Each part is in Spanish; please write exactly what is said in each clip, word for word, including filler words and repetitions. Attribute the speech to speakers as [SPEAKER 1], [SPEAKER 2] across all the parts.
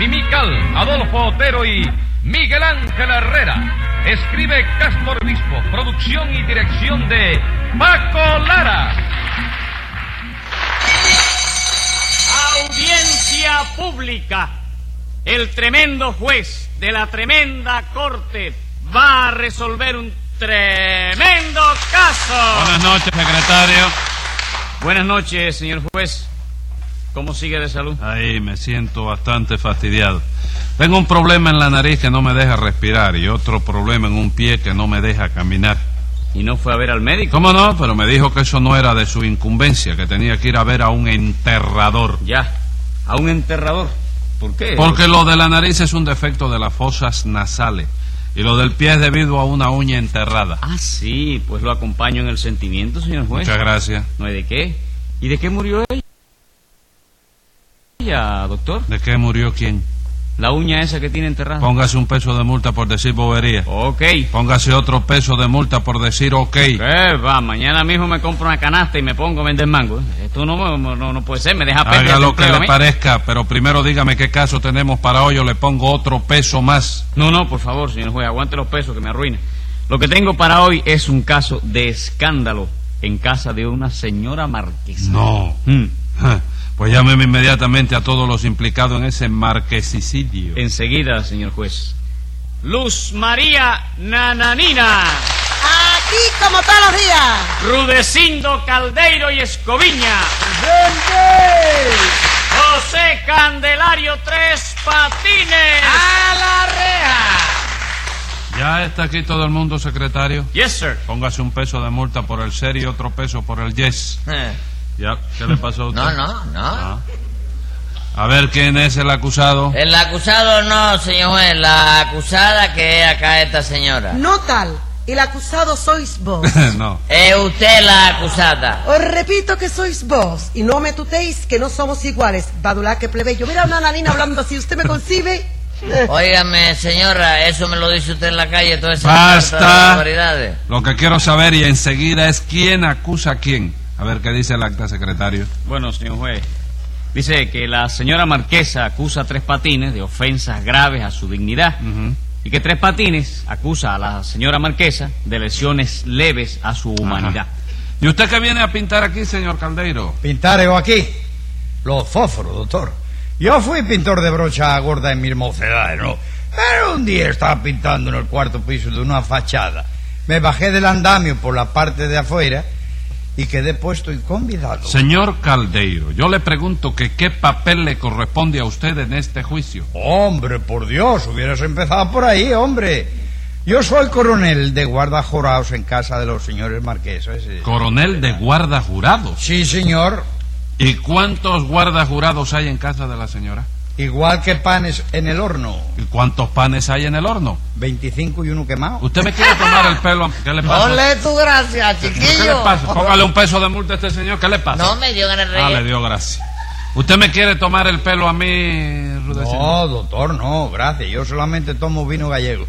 [SPEAKER 1] Quimical, Adolfo Otero y Miguel Ángel Herrera. Escribe Castro Obispo. Producción y dirección de Paco Lara.
[SPEAKER 2] Audiencia pública. El tremendo juez de la tremenda corte va a resolver un tremendo caso.
[SPEAKER 3] Buenas noches, secretario.
[SPEAKER 2] Buenas noches, señor juez. ¿Cómo sigue de salud?
[SPEAKER 3] Ahí me siento bastante fastidiado. Tengo un problema en la nariz que no me deja respirar y otro problema en un pie que no me deja caminar.
[SPEAKER 2] ¿Y no fue a ver al médico?
[SPEAKER 3] ¿Cómo no? Pero me dijo que eso no era de su incumbencia, que tenía que ir a ver a un enterrador.
[SPEAKER 2] Ya, a un enterrador. ¿Por qué?
[SPEAKER 3] Porque lo de la nariz es un defecto de las fosas nasales y lo del pie es debido a una uña enterrada.
[SPEAKER 2] Ah, sí, pues lo acompaño en el sentimiento, señor juez.
[SPEAKER 3] Muchas gracias.
[SPEAKER 2] No hay de qué. ¿Y de qué murió ella? ¿Ella, doctor?
[SPEAKER 3] ¿De qué murió quién?
[SPEAKER 2] La uña esa que tiene enterrada.
[SPEAKER 3] Póngase un peso de multa por decir bobería.
[SPEAKER 2] Ok.
[SPEAKER 3] Póngase otro peso de multa por decir ok.
[SPEAKER 2] ¿Qué va? Mañana mismo me compro una canasta y me pongo a vender mango. Esto no, no, no puede ser, me deja perder.
[SPEAKER 3] Haga lo que le parezca, pero primero dígame qué caso tenemos para hoy o le pongo otro peso más.
[SPEAKER 2] No, no, por favor, señor juez, aguante los pesos que me arruina. Lo que tengo para hoy es un caso de escándalo en casa de una señora marquesa.
[SPEAKER 3] No.
[SPEAKER 2] Hmm.
[SPEAKER 3] Pues llámeme inmediatamente a todos los implicados en ese marquesicidio.
[SPEAKER 2] Enseguida, señor juez. Luz María Nananina.
[SPEAKER 4] Aquí como todos los días.
[SPEAKER 2] Rudecindo Caldeiro y Escoviña.
[SPEAKER 4] ¡Presente!
[SPEAKER 2] José Candelario Tres Patines.
[SPEAKER 4] ¡A la reja!
[SPEAKER 3] ¿Ya está aquí todo el mundo, secretario?
[SPEAKER 2] Yes, sir.
[SPEAKER 3] Póngase un peso de multa por el ser y otro peso por el yes.
[SPEAKER 4] Eh.
[SPEAKER 3] Ya, ¿qué le pasó a usted?
[SPEAKER 4] No, no, no.
[SPEAKER 3] Ah. A ver, ¿quién es el acusado?
[SPEAKER 4] El acusado no, señor juez. La acusada que es acá esta señora.
[SPEAKER 5] No tal. El acusado sois vos.
[SPEAKER 3] No.
[SPEAKER 4] Es usted la acusada.
[SPEAKER 5] Os repito que sois vos. Y no me tutéis que no somos iguales. Badulá que plebeyo. Mira una nanina hablando así. ¿Usted me concibe?
[SPEAKER 4] Óigame, señora, eso me lo dice usted en la calle, todas esas
[SPEAKER 3] Basta.
[SPEAKER 4] barbaridades.
[SPEAKER 3] Lo que quiero saber y enseguida es quién acusa a quién. A ver, ¿qué dice el acta, secretario?
[SPEAKER 2] Bueno, señor juez, dice que la señora Marquesa acusa a Tres Patines de ofensas graves a su dignidad.
[SPEAKER 3] Uh-huh.
[SPEAKER 2] Y que Tres Patines acusa a la señora Marquesa de lesiones leves a su humanidad.
[SPEAKER 3] Ajá. ¿Y usted qué viene a pintar aquí, señor Caldeiro?
[SPEAKER 6] ¿Pintar yo aquí? Los fósforos, doctor. Yo fui pintor de brocha gorda en mis mocedades, ¿no? Pero un día estaba pintando en el cuarto piso de una fachada. Me bajé del andamio por la parte de afuera y quedé puesto y convidado.
[SPEAKER 3] Señor Caldeiro, yo le pregunto que qué papel le corresponde a usted en este juicio.
[SPEAKER 6] Hombre, por Dios, hubieras empezado por ahí, hombre. Yo soy coronel de guarda jurados en casa de los señores marqueses.
[SPEAKER 3] Coronel de guarda jurados.
[SPEAKER 6] Sí, señor.
[SPEAKER 3] ¿Y cuántos guarda jurados hay en casa de la señora?
[SPEAKER 6] Igual que panes en el horno.
[SPEAKER 3] ¿Y cuántos panes hay en el horno?
[SPEAKER 6] veinticinco y uno quemado.
[SPEAKER 3] ¿Usted me quiere tomar el pelo? ¿Qué le pasa?
[SPEAKER 4] No le tu gracia, chiquillo.
[SPEAKER 3] ¿Qué le pasa? Póngale un peso de multa a este señor. ¿Qué le pasa?
[SPEAKER 4] No me dio ganas de
[SPEAKER 3] Ah,
[SPEAKER 4] reír.
[SPEAKER 3] le dio gracia. ¿Usted me quiere tomar el pelo a mí, Rudecindo?
[SPEAKER 6] No, doctor, no, gracias. Yo solamente tomo vino gallego.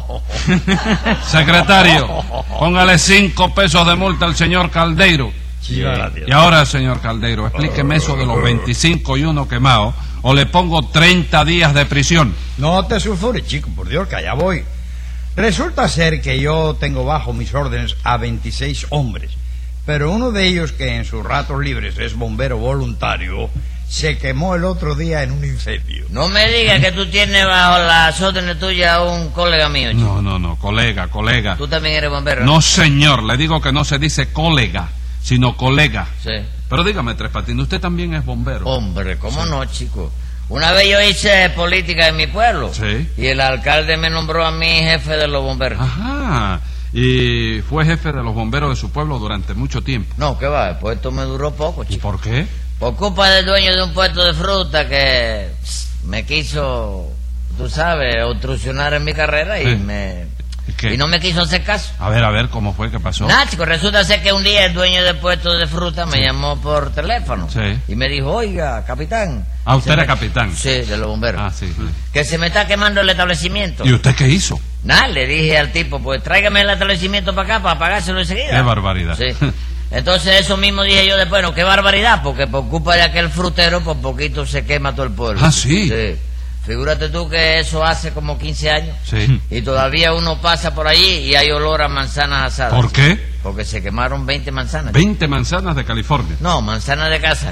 [SPEAKER 3] Secretario, póngale cinco pesos de multa al señor Caldeiro.
[SPEAKER 6] Sí, gracias.
[SPEAKER 3] Y ahora, señor Caldeiro, explíqueme eso de los veinticinco y uno quemado, o le pongo treinta días de prisión.
[SPEAKER 6] No te sulfures, chico, por Dios, que allá voy. Resulta ser que yo tengo bajo mis órdenes a veintiséis hombres, pero uno de ellos, que en sus ratos libres es bombero voluntario, se quemó el otro día en un incendio.
[SPEAKER 4] No me digas que tú tienes bajo las órdenes tuyas a un colega mío, chico.
[SPEAKER 3] No, no, no, colega, colega.
[SPEAKER 4] Tú también eres bombero,
[SPEAKER 3] No, señor, le digo que no se dice colega, sino colega.
[SPEAKER 4] Sí.
[SPEAKER 3] Pero dígame, Tres Patines, usted también es bombero.
[SPEAKER 4] Hombre, ¿cómo no, chico? Una vez yo hice política en mi pueblo.
[SPEAKER 3] Sí.
[SPEAKER 4] Y el alcalde me nombró a mí jefe de los bomberos.
[SPEAKER 3] Ajá. Y fue jefe de los bomberos de su pueblo durante mucho tiempo.
[SPEAKER 4] No, ¿qué va? El puesto me duró poco,
[SPEAKER 3] ¿Y
[SPEAKER 4] chico.
[SPEAKER 3] por qué?
[SPEAKER 4] Por culpa del dueño de un puesto de fruta que pss, me quiso, tú sabes, obstruccionar en mi carrera y
[SPEAKER 3] Sí.
[SPEAKER 4] me...
[SPEAKER 3] ¿Qué?
[SPEAKER 4] Y no me quiso hacer caso.
[SPEAKER 3] A ver, a ver, ¿cómo fue? ¿Qué pasó?
[SPEAKER 4] Nada, chico, resulta ser que un día el dueño del puesto de fruta me
[SPEAKER 3] Sí.
[SPEAKER 4] llamó por teléfono.
[SPEAKER 3] Sí.
[SPEAKER 4] Y me dijo, oiga, capitán.
[SPEAKER 3] Ah, usted
[SPEAKER 4] se
[SPEAKER 3] era
[SPEAKER 4] me-
[SPEAKER 3] capitán.
[SPEAKER 4] Sí, de los bomberos.
[SPEAKER 3] Ah, sí, sí.
[SPEAKER 4] Que se me está quemando el establecimiento.
[SPEAKER 3] ¿Y usted qué hizo?
[SPEAKER 4] Nada, le dije al tipo, pues tráigame el establecimiento para acá para pagárselo enseguida.
[SPEAKER 3] Qué barbaridad.
[SPEAKER 4] Sí. Entonces eso mismo dije yo después, no, qué barbaridad, porque por culpa de aquel frutero por poquito se quema todo el pueblo.
[SPEAKER 3] Ah, ¿sí?
[SPEAKER 4] Sí. Figúrate tú que eso hace como quince años.
[SPEAKER 3] Sí.
[SPEAKER 4] Y todavía uno pasa por allí y hay olor a manzanas asadas.
[SPEAKER 3] ¿Por qué?
[SPEAKER 4] Porque se quemaron veinte manzanas.
[SPEAKER 3] veinte manzanas de California.
[SPEAKER 4] No, manzanas de casa.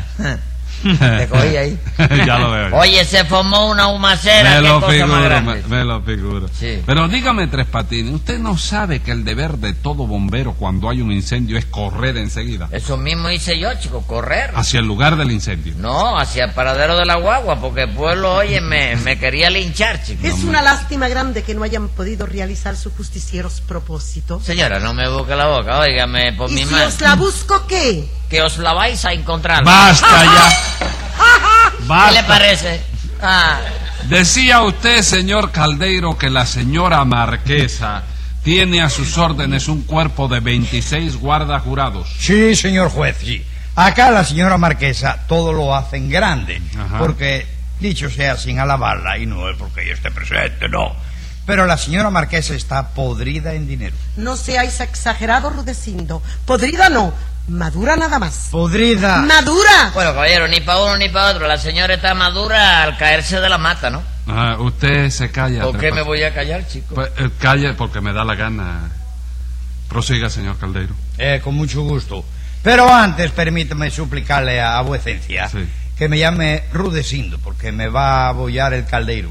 [SPEAKER 4] Te cogí ahí.
[SPEAKER 3] Ya lo veo.
[SPEAKER 4] Oye, se formó una humacera.
[SPEAKER 3] Me
[SPEAKER 4] qué
[SPEAKER 3] lo
[SPEAKER 4] cosa más
[SPEAKER 3] figuro,
[SPEAKER 4] grande.
[SPEAKER 3] me, me lo figuro.
[SPEAKER 4] Sí.
[SPEAKER 3] Pero dígame, Tres Patines, ¿usted no sabe que el deber de todo bombero cuando hay un incendio es correr enseguida
[SPEAKER 4] Eso mismo hice yo, chico, correr.
[SPEAKER 3] hacia el lugar del incendio?
[SPEAKER 4] No, hacia el paradero de la guagua, porque el pueblo, oye, me, me quería linchar, chico.
[SPEAKER 5] Es una lástima grande que no hayan podido realizar sus justicieros propósitos.
[SPEAKER 4] Señora, no me busque la boca, óigame, por
[SPEAKER 5] ¿Y
[SPEAKER 4] mi
[SPEAKER 5] si
[SPEAKER 4] madre.
[SPEAKER 5] os la busco qué?
[SPEAKER 4] Que os la vais a encontrar.
[SPEAKER 3] ¡Basta ya!
[SPEAKER 4] ¿Qué le
[SPEAKER 3] ¡Basta!
[SPEAKER 4] parece? Ah,
[SPEAKER 3] Decía usted, señor Caldeiro, que la señora marquesa tiene a sus órdenes un cuerpo de veintiséis guardas jurados.
[SPEAKER 6] Sí, señor juez, sí. Acá la señora marquesa todo lo hace en grande.
[SPEAKER 3] Ajá.
[SPEAKER 6] Porque, dicho sea sin alabarla, y no es porque yo esté presente, no. Pero la señora marquesa está podrida en dinero.
[SPEAKER 5] No seáis exagerados, Rudecindo. Podrida no, madura nada más.
[SPEAKER 6] Podrida.
[SPEAKER 5] ¡Madura!
[SPEAKER 4] bueno, caballero, ni para uno ni para otro. La señora está madura al caerse de la mata, ¿no?
[SPEAKER 3] Ah, usted se calla.
[SPEAKER 4] ¿Por
[SPEAKER 3] Tres
[SPEAKER 4] qué me
[SPEAKER 3] Patines.
[SPEAKER 4] voy a callar, chico?
[SPEAKER 3] Pues, eh, calle porque me da la gana. Prosiga, señor Caldeiro.
[SPEAKER 6] Eh, con mucho gusto. Pero antes, permítame suplicarle a, a vuecencia
[SPEAKER 3] Sí.
[SPEAKER 6] que me llame Rudecindo, porque me va a abollar el caldeiro.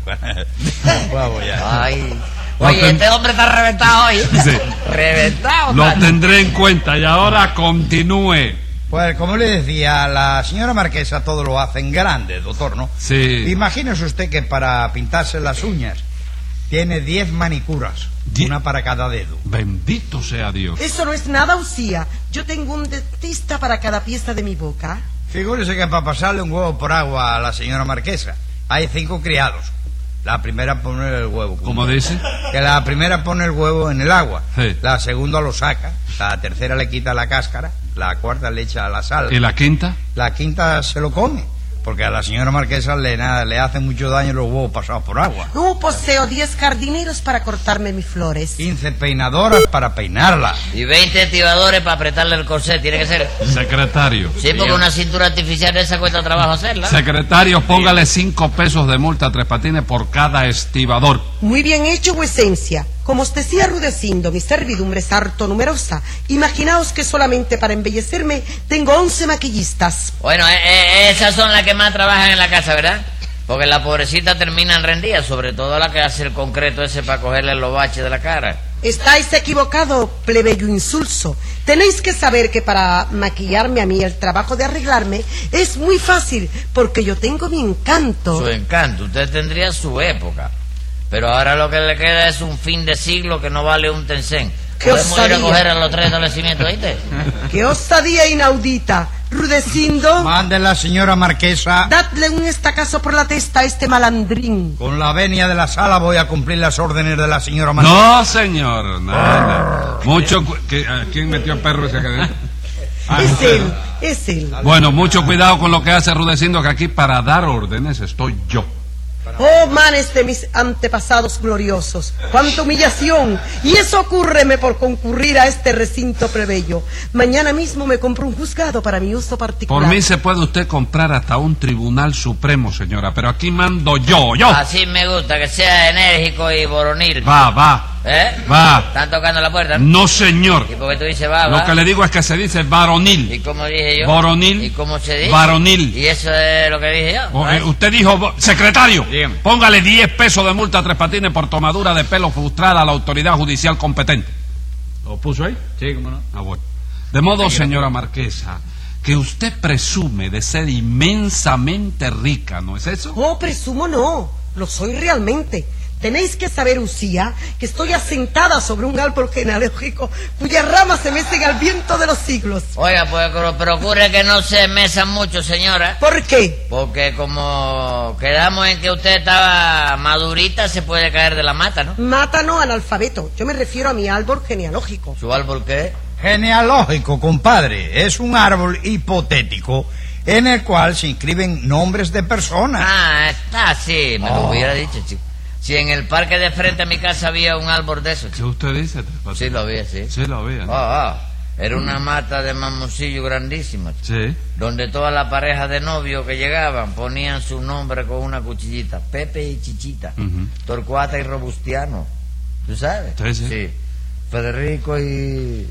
[SPEAKER 6] Me va a abollar.
[SPEAKER 4] Ay.
[SPEAKER 3] Lo
[SPEAKER 4] Oye,
[SPEAKER 3] ten-
[SPEAKER 4] este hombre está reventado hoy.
[SPEAKER 3] Sí.
[SPEAKER 4] Reventado.
[SPEAKER 3] Lo
[SPEAKER 4] está.
[SPEAKER 3] tendré en cuenta y ahora continúe.
[SPEAKER 6] Pues como le decía, la señora marquesa todo lo hace en grande, doctor, ¿no?
[SPEAKER 3] Sí.
[SPEAKER 6] Imagínese usted que para pintarse las uñas tiene diez manicuras,
[SPEAKER 3] Die-
[SPEAKER 6] una para cada dedo.
[SPEAKER 3] Bendito sea Dios.
[SPEAKER 5] Eso no es nada, Usía. Yo tengo un dentista para cada pieza de mi boca.
[SPEAKER 6] Figúrese que para pasarle un huevo por agua a la señora marquesa hay cinco criados. La primera pone el huevo.
[SPEAKER 3] ¿Cómo dice?
[SPEAKER 6] Que la primera pone el huevo en el agua,
[SPEAKER 3] Sí.
[SPEAKER 6] la segunda lo saca, la tercera le quita la cáscara, la cuarta le echa la sal,
[SPEAKER 3] ¿Y la quinta?
[SPEAKER 6] la quinta se lo come, porque a la señora marquesa le, nada, le hace mucho daño los huevos pasados por agua.
[SPEAKER 5] No poseo diez jardineros para cortarme mis flores.
[SPEAKER 6] quince peinadoras para peinarla.
[SPEAKER 4] Y veinte tibadores para apretarle el corsé. Tiene que ser.
[SPEAKER 3] Secretario.
[SPEAKER 4] Sí, porque una cintura artificial de esa cuesta trabajo hacerla.
[SPEAKER 3] Secretario, póngale cinco pesos de multa a Tres Patines por cada estibador.
[SPEAKER 5] Muy bien hecho, vuecencia. Como os decía Rudecindo, mi servidumbre es harto numerosa. Imaginaos que solamente para embellecerme tengo once maquillistas.
[SPEAKER 4] Bueno, eh, eh, esas son las que más trabajan en la casa, ¿verdad? Porque la pobrecita termina en rendida, sobre todo la que hace el concreto ese para cogerle los baches de la cara.
[SPEAKER 5] Estáis equivocado, plebeyo insulso. Tenéis que saber que para maquillarme a mí el trabajo de arreglarme es muy fácil, porque yo tengo mi encanto.
[SPEAKER 4] Su encanto, usted tendría su época. Pero ahora lo que le queda es un fin de siglo que no vale un tencén.
[SPEAKER 5] ¡Qué
[SPEAKER 4] Podemos ir a
[SPEAKER 5] osadía!
[SPEAKER 4] coger a los tres establecimientos, ¿oíste?
[SPEAKER 5] ¡Qué osadía inaudita! Rudecindo,
[SPEAKER 6] Mande la señora marquesa.
[SPEAKER 5] dadle un estacazo por la testa a este malandrín.
[SPEAKER 6] Con la venia de la sala voy a cumplir las órdenes de la señora marquesa.
[SPEAKER 3] No, señor, nada. Mucho cu- que- ¿a ¿Quién metió el perro ese cadena? Ah,
[SPEAKER 5] Es
[SPEAKER 3] usted.
[SPEAKER 5] él, es él.
[SPEAKER 3] Bueno, mucho cuidado con lo que hace Rudecindo, que aquí para dar órdenes estoy yo.
[SPEAKER 5] Oh, manes de mis antepasados gloriosos, cuánta humillación. Y eso ocurreme por concurrir a este recinto plebeyo. Mañana mismo me compro un juzgado para mi uso particular.
[SPEAKER 3] Por mí se puede usted comprar hasta un tribunal supremo, señora, pero aquí mando yo, yo.
[SPEAKER 4] Así me gusta, que sea enérgico y boronil.
[SPEAKER 3] Va, va,
[SPEAKER 4] ¿Eh?
[SPEAKER 3] va.
[SPEAKER 4] Están tocando la puerta, ¿no?
[SPEAKER 3] No, señor.
[SPEAKER 4] ¿Y por qué tú dices va, va?
[SPEAKER 3] Lo que le digo es que se dice varonil.
[SPEAKER 4] ¿Y cómo dije yo?
[SPEAKER 3] Boronil.
[SPEAKER 4] ¿Y cómo se dice?
[SPEAKER 3] Varonil.
[SPEAKER 4] ¿Y eso es lo que dije yo?
[SPEAKER 3] O-
[SPEAKER 4] ¿Eh?
[SPEAKER 3] eh, usted dijo, vo- secretario,
[SPEAKER 6] Dígame.
[SPEAKER 3] póngale diez pesos de multa a Tres Patines por tomadura de pelo frustrada a la autoridad judicial competente. ¿Lo puso ahí?
[SPEAKER 6] Sí, cómo no.
[SPEAKER 3] Ah, bueno. De modo, señora marquesa, que usted presume de ser inmensamente rica, ¿no es eso?
[SPEAKER 5] Oh, presumo no, lo soy realmente. Tenéis que saber, Usía, que estoy asentada sobre un árbol genealógico cuyas ramas se mecen al viento de los siglos.
[SPEAKER 4] Oiga, pues pero procure que no se mesan mucho, señora.
[SPEAKER 5] ¿Por qué?
[SPEAKER 4] Porque como quedamos en que usted estaba madurita, se puede caer de la mata, ¿no?
[SPEAKER 5] Mata no, analfabeto. Yo me refiero a mi árbol genealógico.
[SPEAKER 4] ¿Su árbol qué?
[SPEAKER 6] Genealógico, compadre. Es un árbol hipotético en el cual se inscriben nombres de personas.
[SPEAKER 4] Ah, está así, me lo
[SPEAKER 6] Oh.
[SPEAKER 4] hubiera dicho, chico. Si en el parque de frente a mi casa había un árbol de esos,
[SPEAKER 3] ¿Qué
[SPEAKER 4] chico.
[SPEAKER 3] usted dice, Tres Patines?
[SPEAKER 4] Sí, lo había, sí.
[SPEAKER 3] Sí, lo había. ¿no?
[SPEAKER 4] Ah, ah. Era una mata de mamoncillo grandísima, chico,
[SPEAKER 3] Sí.
[SPEAKER 4] donde todas las parejas de novios que llegaban ponían su nombre con una cuchillita. Pepe y Chichita,
[SPEAKER 3] Ujú.
[SPEAKER 4] Torcuata y Robustiano. ¿Tú sabes?
[SPEAKER 3] Sí, sí.
[SPEAKER 4] Federico y...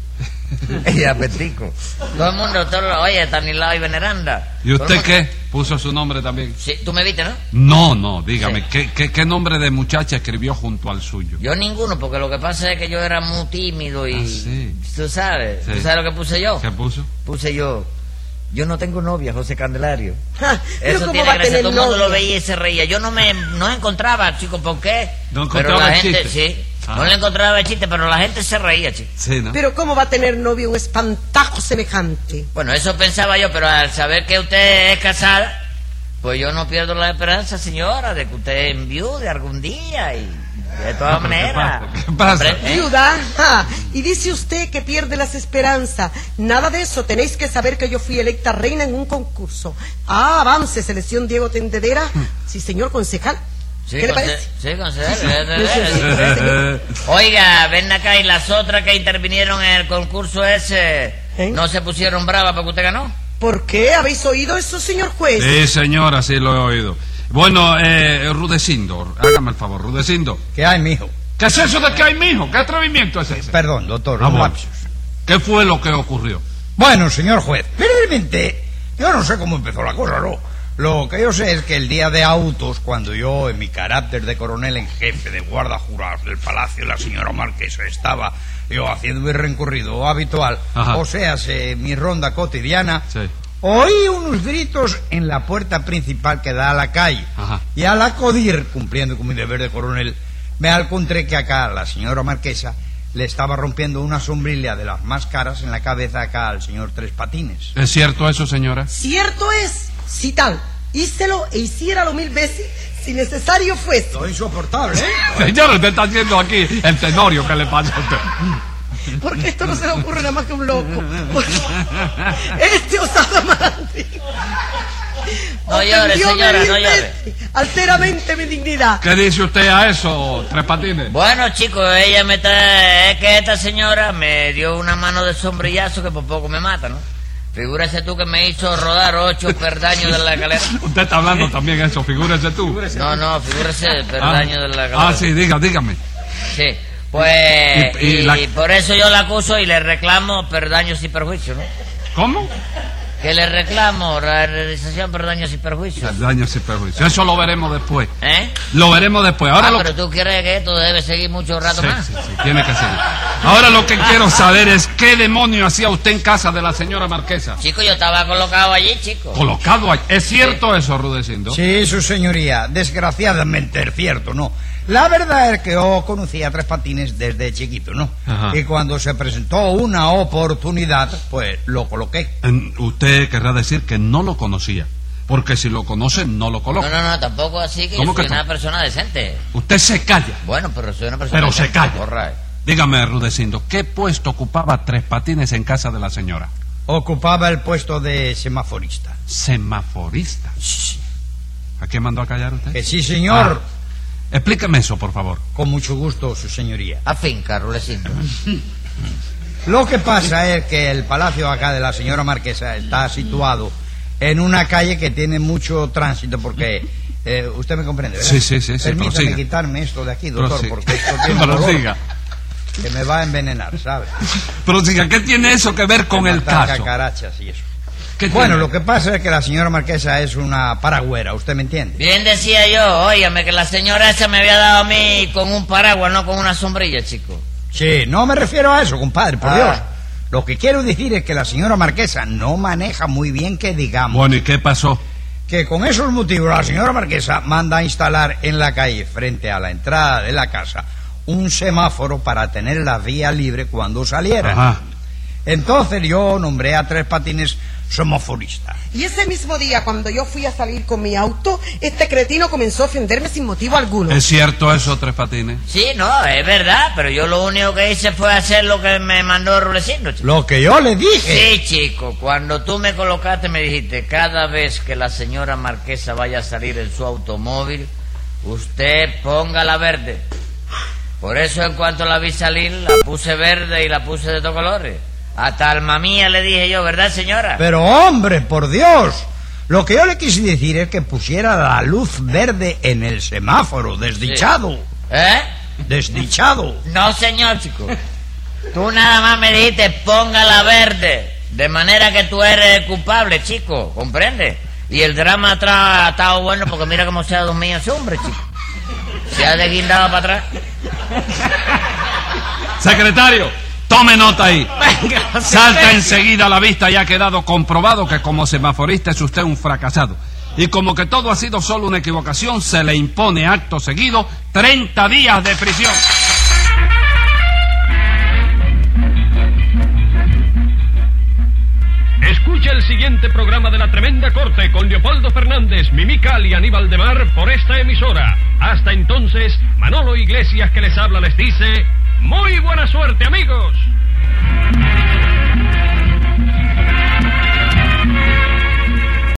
[SPEAKER 4] y Apetico. Todo el mundo, todo, lo- oye, Tanilao y Veneranda.
[SPEAKER 3] ¿Y
[SPEAKER 4] Todo el
[SPEAKER 3] usted
[SPEAKER 4] mundo-
[SPEAKER 3] qué? ¿Puso su nombre también?
[SPEAKER 4] Sí, tú me viste, ¿no?
[SPEAKER 3] No, no, dígame,
[SPEAKER 4] Sí.
[SPEAKER 3] ¿qué, qué, qué nombre de muchacha escribió junto al suyo?
[SPEAKER 4] Yo ninguno, porque lo que pasa es que yo era muy tímido y...
[SPEAKER 3] Ah, sí.
[SPEAKER 4] ¿Tú sabes?
[SPEAKER 3] Sí.
[SPEAKER 4] ¿Tú sabes lo que puse yo?
[SPEAKER 3] ¿Qué puso?
[SPEAKER 4] Puse yo... Yo no tengo novia, José Candelario.
[SPEAKER 5] Ja, pero
[SPEAKER 4] Eso
[SPEAKER 5] ¿cómo
[SPEAKER 4] tiene
[SPEAKER 5] va a
[SPEAKER 4] gracia,
[SPEAKER 5] tener
[SPEAKER 4] todo el mundo lo
[SPEAKER 5] novia?
[SPEAKER 4] veía y se reía. Yo no me no encontraba, chico, ¿por qué?
[SPEAKER 3] No
[SPEAKER 4] pero
[SPEAKER 3] encontraba
[SPEAKER 4] la
[SPEAKER 3] el
[SPEAKER 4] gente,
[SPEAKER 3] chiste.
[SPEAKER 4] sí,
[SPEAKER 3] Ah.
[SPEAKER 4] no le encontraba el chiste, pero la gente se reía, chico.
[SPEAKER 3] Sí, ¿no?
[SPEAKER 5] Pero ¿cómo va a tener novio un espantajo semejante?
[SPEAKER 4] Bueno, eso pensaba yo, pero al saber que usted es casada, pues yo no pierdo la esperanza, señora, de que usted enviude algún día y de todas
[SPEAKER 3] Ah, pero ¿qué
[SPEAKER 4] maneras.
[SPEAKER 3] pasa? ¿Qué pasa?
[SPEAKER 4] Hombre, ¿eh?
[SPEAKER 5] Viuda, ja, y dice usted que pierde las esperanzas. Nada de eso, tenéis que saber que yo fui electa reina en un concurso. Ah, avance, selección Diego Tendedera. Sí, señor concejal.
[SPEAKER 4] Sí,
[SPEAKER 5] ¿Qué le
[SPEAKER 4] conse-
[SPEAKER 5] parece?
[SPEAKER 4] Sí, concejal. Oiga, ven acá, y las otras que intervinieron en el concurso ese,
[SPEAKER 5] ¿Eh?
[SPEAKER 4] ¿no se pusieron bravas porque usted ganó?
[SPEAKER 5] ¿Por qué? ¿Habéis oído eso, señor juez?
[SPEAKER 3] Sí, señora, sí lo he oído. Bueno, eh, Rudecindo, hágame el favor, Rudecindo.
[SPEAKER 6] ¿Qué hay, mijo?
[SPEAKER 3] ¿Qué es eso de que hay, mijo? ¿Qué atrevimiento es ese?
[SPEAKER 6] Perdón, doctor,
[SPEAKER 3] Ah,
[SPEAKER 6] un
[SPEAKER 3] bueno.
[SPEAKER 6] lapsus.
[SPEAKER 3] ¿Qué fue lo que ocurrió?
[SPEAKER 6] Bueno, señor juez, realmente yo no sé cómo empezó la cosa, ¿no? Lo que yo sé es que el día de autos, cuando yo, en mi carácter de coronel en jefe de guarda jurados del palacio de la señora Marquesa, estaba yo haciendo mi recorrido habitual,
[SPEAKER 3] Ajá.
[SPEAKER 6] o sea, se- mi ronda cotidiana,
[SPEAKER 3] Sí.
[SPEAKER 6] oí unos gritos en la puerta principal que da a la calle.
[SPEAKER 3] Ajá.
[SPEAKER 6] Y al acudir, cumpliendo con mi deber de coronel, me encontré que acá la señora Marquesa le estaba rompiendo una sombrilla de las más caras en la cabeza acá al señor Tres Patines.
[SPEAKER 3] ¿Es cierto eso, señora?
[SPEAKER 5] Cierto es, si tal, hícelo e hiciéralo mil veces si necesario fuese.
[SPEAKER 6] Esto es insoportable, ¿eh?
[SPEAKER 3] Señora, usted está haciendo aquí el tenorio que le pasa a usted.
[SPEAKER 5] Porque esto no se le ocurre nada más que a un loco. Este osado amante.
[SPEAKER 4] No llore,
[SPEAKER 5] ofendió
[SPEAKER 4] señora,
[SPEAKER 5] mil
[SPEAKER 4] no llore.
[SPEAKER 5] veces, alteramente mi dignidad.
[SPEAKER 3] ¿Qué dice usted a eso, Tres Patines?
[SPEAKER 4] Bueno, chicos, ella me está... Es que esta señora me dio una mano de sombrillazo que por poco me mata, ¿no? Figúrese tú que me hizo rodar ocho perdaños de la escalera.
[SPEAKER 3] Usted está hablando también eso, figúrese tú.
[SPEAKER 4] No, no, figúrese el perdaño de la escalera.
[SPEAKER 3] Ah, sí, diga, dígame.
[SPEAKER 4] Sí, pues...
[SPEAKER 3] Y- y
[SPEAKER 4] Y,
[SPEAKER 3] la-
[SPEAKER 4] por eso yo la acuso y le reclamo perdaños y perjuicios, ¿no?
[SPEAKER 3] ¿Cómo?
[SPEAKER 4] Que le reclamo la realización por daños y perjuicios.
[SPEAKER 3] Daños y perjuicios. Eso lo veremos después.
[SPEAKER 4] ¿Eh?
[SPEAKER 3] Lo veremos después. Ahora
[SPEAKER 4] Ah,
[SPEAKER 3] lo
[SPEAKER 4] pero tú crees que esto debe seguir mucho rato
[SPEAKER 3] Sí,
[SPEAKER 4] más.
[SPEAKER 3] sí, sí, tiene que seguir. Ahora lo que quiero saber es qué demonio hacía usted en casa de la señora Marquesa.
[SPEAKER 4] Chico, yo estaba colocado allí, chico.
[SPEAKER 3] Colocado ahí. ¿Es cierto eso, Rudecindo?
[SPEAKER 6] Sí, su señoría, desgraciadamente es cierto, ¿no? La verdad es que yo conocía a Tres Patines desde chiquito, ¿no?
[SPEAKER 3] Ajá.
[SPEAKER 6] Y cuando se presentó una oportunidad, pues lo coloqué.
[SPEAKER 3] En- Usted querrá decir que no lo conocía. Porque si lo conoce, no lo
[SPEAKER 4] No,
[SPEAKER 3] coloca.
[SPEAKER 4] no, no, tampoco así que yo
[SPEAKER 3] ¿Cómo
[SPEAKER 4] soy
[SPEAKER 3] que
[SPEAKER 4] una
[SPEAKER 3] no?
[SPEAKER 4] persona decente.
[SPEAKER 3] Usted se calla.
[SPEAKER 4] Bueno, pero soy una persona
[SPEAKER 3] Pero se
[SPEAKER 4] decente.
[SPEAKER 3] calla.
[SPEAKER 4] All right.
[SPEAKER 3] Dígame, Rudecindo, ¿qué puesto ocupaba Tres Patines en casa de la señora?
[SPEAKER 6] Ocupaba el puesto de semaforista.
[SPEAKER 3] Semaforista. ¿A quién mandó a callar usted?
[SPEAKER 6] Que sí, señor.
[SPEAKER 3] Ah, explíqueme eso, por favor.
[SPEAKER 6] Con mucho gusto, su señoría.
[SPEAKER 4] A finca, Rulecito.
[SPEAKER 6] Lo que pasa es que el palacio acá de la señora Marquesa está situado en una calle que tiene mucho tránsito porque... eh, usted me comprende, ¿verdad?
[SPEAKER 3] Sí, sí, sí, sí,
[SPEAKER 6] Permítame
[SPEAKER 3] prosiga.
[SPEAKER 6] quitarme esto de aquí, doctor,
[SPEAKER 3] Prosiga.
[SPEAKER 6] porque esto tiene un olor
[SPEAKER 3] Prosiga.
[SPEAKER 6] que me va a envenenar, ¿sabe?
[SPEAKER 3] Prosiga, ¿qué tiene eso que ver con el
[SPEAKER 6] Matar
[SPEAKER 3] caso?
[SPEAKER 6] cacarachas y eso.
[SPEAKER 3] ¿Qué
[SPEAKER 6] Bueno,
[SPEAKER 3] tiene?
[SPEAKER 6] lo que pasa es que la señora Marquesa es una paragüera, ¿usted me entiende?
[SPEAKER 4] Bien decía yo, óigame, que la señora esa me había dado a mí con un paraguas, no con una sombrilla, chico.
[SPEAKER 6] Sí, no me refiero a eso, compadre, por
[SPEAKER 4] Ah.
[SPEAKER 6] Dios. Lo que quiero decir es que la señora Marquesa no maneja muy bien que digamos.
[SPEAKER 3] Bueno, ¿y qué pasó?
[SPEAKER 6] Que con esos motivos la señora Marquesa manda a instalar en la calle, frente a la entrada de la casa, un semáforo para tener la vía libre cuando saliera.
[SPEAKER 3] Ajá.
[SPEAKER 6] Entonces yo nombré a Tres Patines semaforista.
[SPEAKER 5] Y ese mismo día, cuando yo fui a salir con mi auto, este cretino comenzó a ofenderme sin motivo alguno.
[SPEAKER 3] ¿Es cierto eso, Tres Patines?
[SPEAKER 4] Sí, no, es verdad, pero yo lo único que hice fue hacer lo que me mandó Rulecito, chico.
[SPEAKER 6] Lo que yo le dije.
[SPEAKER 4] Sí, chico, cuando tú me colocaste me dijiste, cada vez que la señora Marquesa vaya a salir en su automóvil, usted póngala verde. Por eso en cuanto la vi salir, la puse verde y la puse de todos colores. Hasta alma mía le dije yo, ¿verdad, señora?
[SPEAKER 6] Pero hombre, por Dios, lo que yo le quise decir es que pusiera la luz verde en el semáforo, desdichado.
[SPEAKER 4] ¿Eh?
[SPEAKER 6] Desdichado.
[SPEAKER 4] No, señor, chico. Tú nada más me dijiste póngala verde, de manera que tú eres el culpable, chico, ¿comprende? Y el drama atrás ha estado bueno porque mira cómo se ha dormido ese hombre, chico. Se ha desguindado para atrás.
[SPEAKER 3] Secretario, tome nota ahí.
[SPEAKER 2] Venga,
[SPEAKER 3] Salta enseguida a la vista y ha quedado comprobado que como semaforista es usted un fracasado. Y como que todo ha sido solo una equivocación, se le impone acto seguido treinta días de prisión.
[SPEAKER 1] Escucha el siguiente programa de La Tremenda Corte con Leopoldo Fernández, Mimical y Aníbal de Mar por esta emisora. Hasta entonces, Manolo Iglesias que les habla les dice: ¡muy buena suerte, amigos!